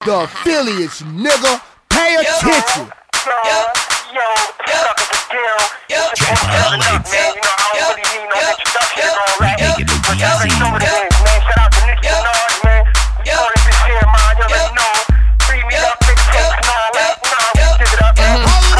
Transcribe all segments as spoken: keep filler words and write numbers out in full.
The affiliates, nigga. Pay attention. Yo, yo, suck at the deal. Man, you know, I don't really need no introduction and all that. But you already know what it is, man. Shout out to Nicki Minaj, man. You know this is here, man. You already know. Free me up, big tips and all that. Nah, we give it up, man.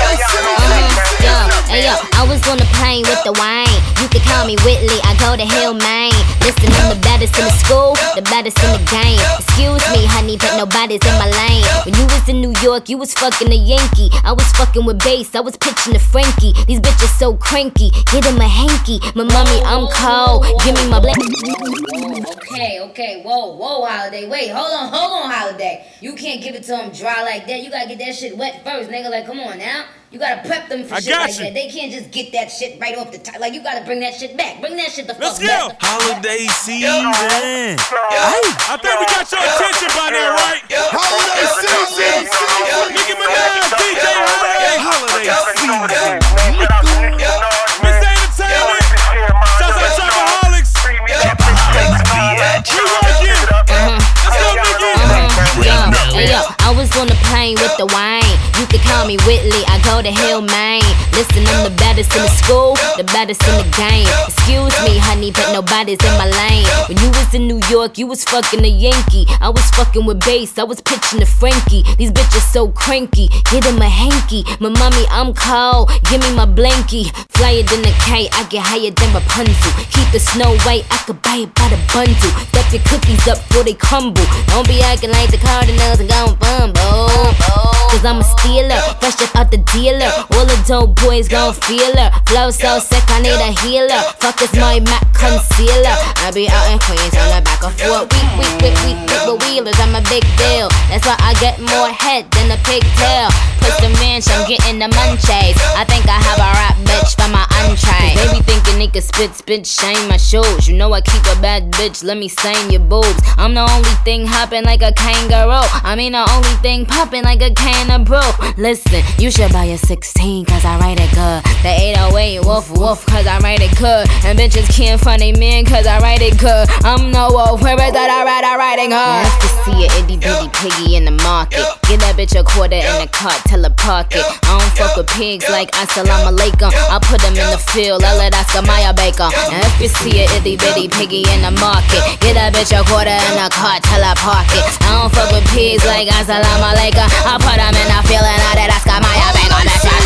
Hey yo, I was on the plane with the wine. You could call me Whitley, I go to Hill, Maine. Listen, I'm the baddest in the school, the baddest in the game. Excuse me, honey, but nobody's in my lane. When you was in New York, you was fucking a Yankee. I was fucking with bass, I was pitching to Frankie. These bitches so cranky, get him a hanky. My mommy, I'm cold, give me my black. Okay, okay, whoa, whoa, Holiday. Wait, hold on, hold on, Holiday. You can't give it to them dry like that. You gotta get that shit wet first, nigga. Like, come on now. You gotta prep them for I shit like you. that. They can't just get that shit right off the top. Like, you gotta bring that shit back. Bring that shit the Let's fuck go. back. Holiday season. Hey, I think we got your attention by now, right? Holiday season. Nicki Minaj, D J Holiday. Holiday season. Miss Entertainment. Shouts out Chopaholics. Chopaholics, We working. Let's go, Nicki. Hey yo, I was on the plane with the wine. You could call me Whitley, I go to Hill, Maine. Listen, I'm the baddest in the school, the baddest in the game. Excuse me, honey, but nobody's in my lane. When you was in New York, you was fucking a Yankee. I was fucking with bass, I was pitching to Frankie. These bitches so cranky, get him a hanky. My mommy, I'm cold, give me my blankie. Flyer than a kite, I get higher than Rapunzel. Keep the snow white, I could buy it by the bundle. Stuff your cookies up before they crumble. Don't be acting like the Cardinals and gon' fumble. Cause I'm a stealer, fresh just out the dealer. All the dope boys gon' feel her. Flow so sick, I need a healer. Fuck is my Mac concealer. I be out in Queens on the back of four. Week, week, week, week, week with wheelers, I'm a big deal. That's why I get more head than a pigtail. Put the ranch, I'm getting the munchies. I think I have a rap bitch for my entree. They be thinking they could spit, spit, shame my shoes. You know I keep a bad bitch, let me stain your boobs. I'm the only thing hopping like a kangaroo. I mean the only thing popping like a can of brew. Listen, you should buy a sixteen cause I write it good. The eight oh eight woof woof cause I write it good. And bitches can't find a man cause I write it good. I'm no wolf, where is that I write, I write it good. Nice to see an itty bitty piggy in the market. Give that bitch a quarter in the cart, tell her park it. I don't fuck with pigs like assalamu alaikum. I put them in the field, I let Oscar Mayer Baker. And if you see an itty bitty piggy in the market, get that bitch a quarter in the cart, tell her park it. I don't fuck with pigs like assalamu alaikum. I put them in the field and I let Oscar Mayer Baker.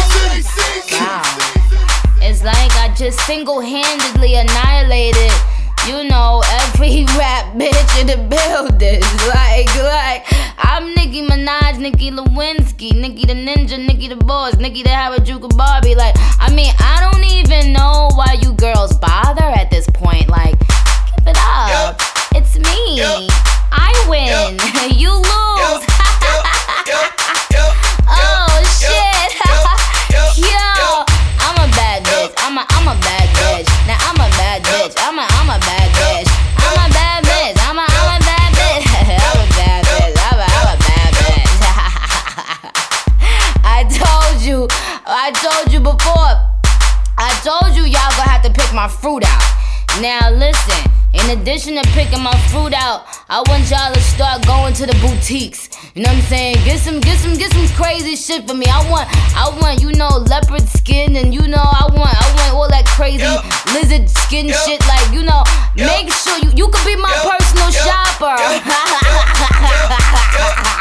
Wow. It's like I just single-handedly annihilated, you know, every rap bitch in the building. Like, like, I'm Nicki Minaj, Nicki Lewinsky, Nicki the Ninja, Nicki the Boss, Nicki the Harajuku Barbie. Like, I mean, I don't even know why you girls bother at this point. Like, give it up. It's me. I win. You lose. Oh, shit. Yo, I'm a bad bitch. I'm a, I'm a bad bitch. Now I'm a bad bitch. I'm a, I'm a bad bitch. I'm a bad bitch. I'm a, I'm a bad bitch. I'm a bad bitch. I'm a, I'm a bad bitch. I told you. I told you before. I told you y'all gonna have to pick my fruit out. Now listen. In addition to picking my fruit out, I want y'all to start going to the boutiques. You know what I'm saying? Get some, get some, get some crazy shit for me. I want, I want, you know, leopard skin, and you know, I want, I want all that crazy lizard skin shit. Like, you know, make sure you, you could be my personal shopper.